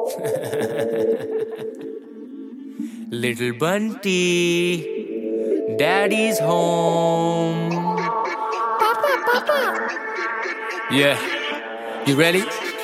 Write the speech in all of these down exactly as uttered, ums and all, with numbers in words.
Little Bunty, Daddy's home. Papa, Papa. Yeah, you ready?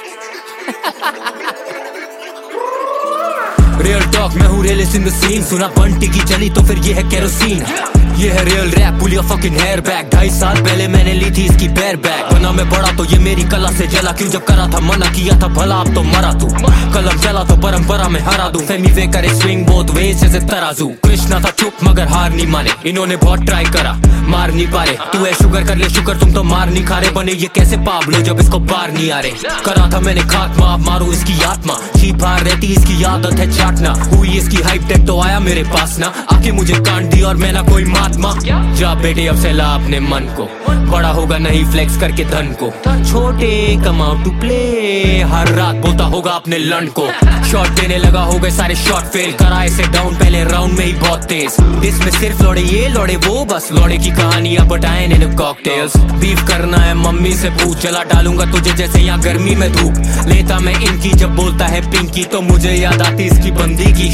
Real talk मैं हूँ realist in the scene. सुना बंटी की चली तो फिर ये है केरोसिन। ये है real rap, pull your fucking hair back. ढाई साल पहले मैंने ली थी इसकी बेयर बैक। बना मैं बड़ा तो ये मेरी कला से जला। क्यों जब करा था मना किया था भला, अब तो मरा तू। कलम चला तो परंपरा में हरा दूं। फेमी वे करे स्विंग बोथ वेज जैसे तराजू। कृष्णा था चुप मगर हार नहीं माने। इन्होंने बहुत ट्राई करा मार नहीं पा रहे। तू है शुगर कर ले शुगर, तुम तो मार नहीं खा रहे। बने ये कैसे पाबलो जब इसको बार नहीं आ रहे। करा था मैंने खात्मा, अब मारू इसकी आत्मा। शीप बाहर रहती इसकी आदत है चाटना। हुई इसकी हाइप टेक तो आया मेरे पास ना। आके मुझे कांड दी और मैं ना कोई महात्मा। जा बेटे अब से ला अपने मन को, बड़ा होगा नहीं फ्लेक्स करके धन को। छोटे कमाओ टू प्ले, हर रात बोलता होगा अपने लंड को। शॉट देने लगा हो गए सारे शॉट फेल। कराए से डाउन पहले राउंड में ही बहुत तेज। इसमें सिर्फ लौड़े ये लौड़े वो, बस लौड़े की कहानियां बताए इन कॉकटेल्स। बीफ करना है मम्मी से पूछ, चला डालूंगा तुझे जैसे यहाँ गर्मी में धूप। लेता मैं इनकी जब बोलता है पिंकी तो मुझे याद आती इसकी बंदी की।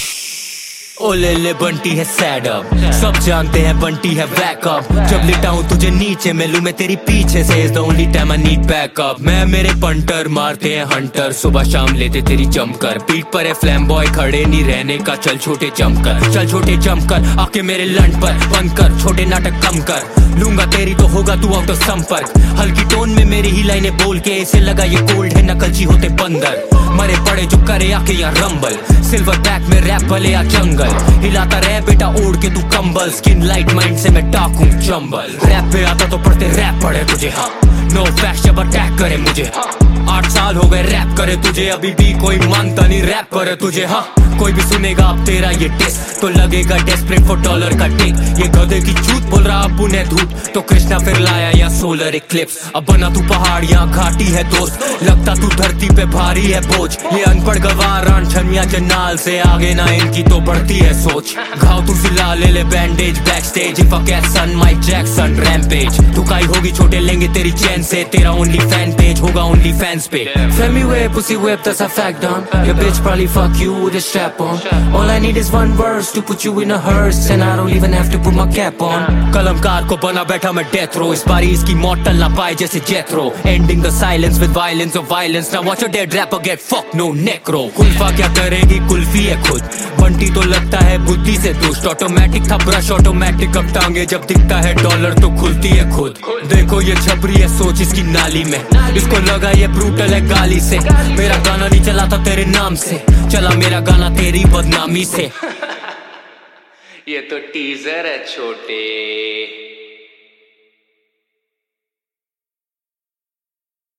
ओ ले ले बंटी है सैड अब, सब जानते हैं बंटी है बैकअप। जब लिटाऊं तुझे नीचे मैं लूं मैं तेरी पीछे से, is the only time I need backup. मैं मेरे पंटर मारते हैं हंटर, सुबह शाम लेते तेरी जमकर। पीठ पर है फ्लैम बॉय खड़े नहीं रहने का, चल छोटे जमकर। चल छोटे जमकर आके मेरे लंड पर बंद कर, छोटे नाटक कम कर। लूंगा तेरी तो होगा तू आउट ऑफ संपर्क। हल्की टोन में मेरी ही लाइनें बोल के इसे लगा ये कोल्ड है, नकलची होते बंदर। मरे पड़े जो करे आके यहाँ रंबल, सिल्वर बैक में रैप भले या जंगल। हिलाता रहे बेटा ओढ़ के तू कंबल, स्किन लाइट माइंड से मैं टाकूं चंबल। रैप पे आता तो पढ़ते रैप पढ़े तुझे, हाँ नो फैक्ट जब अटैक करे मुझे। आठ साल हो गए रैप करे तुझे, अभी भी कोई मानता नहीं रैप करे तुझे। हाँ कोई भी सुनेगा अब तेरा ये टेस्ट तो लगेगा डेस्परेट फॉर डॉलर का टेक। ये गधे की चूत बोल रहा अब उन्हें धूप, तो कृष्णा फिर लाया या सोलर इक्लिप्स। अब बना तू पहाड़ यहाँ घाटी है दोस्त, लगता तू धरती पे भारी है बोझ। ये अनपढ़ गवार छनिया जनाल से आगे ना इनकी तो बढ़ती है सोच। घाव तू सिला ले ले bandage backstage, if I get son Mike Jackson rampage. तू काई होगी छोटे लेंगे तेरी चैन से, तेरा ओनली फैन पेज होगा ओनली फैंस पे। Femi whip, pussy whip, that's a fact done. Your bitch probably fuck you with a strap on. All I need is one verse to put you in a hearse, and I don't even have to put my cap on. कलमकार को बना बैठा मैं death row, इस बारी इसकी मौत टल ना पाए जैसे जेथरो। Ending the silence with violence of violence. Now watch your dead rapper get fucked, no necro. Kulfa क्या करेगी कुल्फी है खुद, बंटी तो लगता है बुद्धि से दुष्ट। ऑटोमेटिक था ब्रश ऑटोमेटिक, अब टांगे जब दिखता है डॉलर तो खुलती है खुद। देखो ये छपरी है सोच इसकी नाली में, इसको लगा ये ब्रूटल है गाली से। मेरा गाना नहीं चला था तेरे नाम से, चला मेरा गाना तेरी बदनामी से। ये तो टीजर है छोटे।